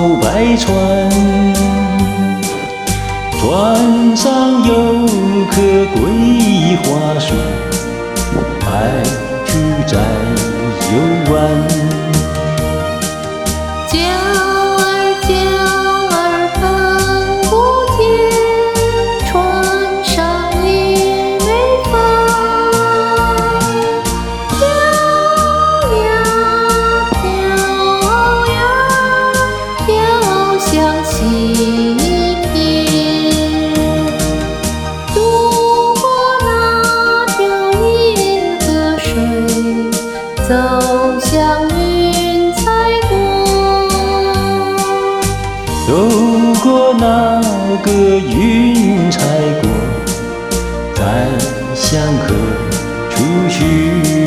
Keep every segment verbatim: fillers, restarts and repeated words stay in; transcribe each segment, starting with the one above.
白船，船上有棵桂花树，白兔在游玩。 叫儿叫儿看不见，船上也没帆。飘呀飘呀飘向西边，渡过那条银河水，走向云彩国。 走过那个云彩国，再向何处去？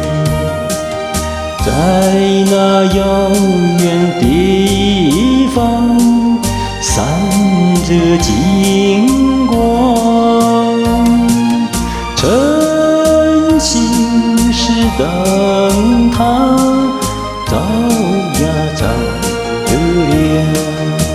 在那遥远地方，闪着金光。晨曦是灯塔，照呀照得亮。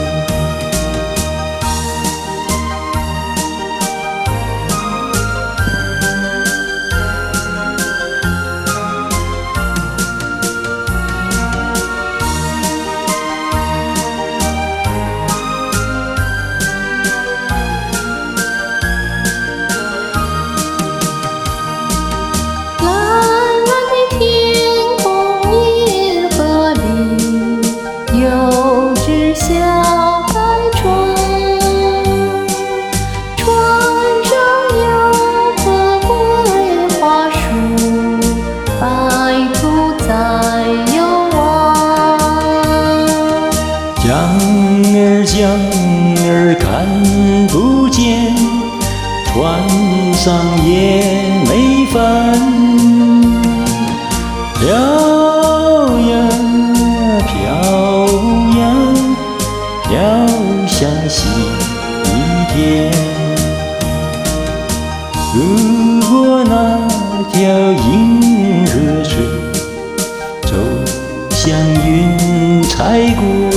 有只小白船，船上有棵桂花树，白兔在游玩。 江儿江儿看不见，船上也没帆。飘呀飘呀飘向西边，渡过那条银河水，走向云彩国。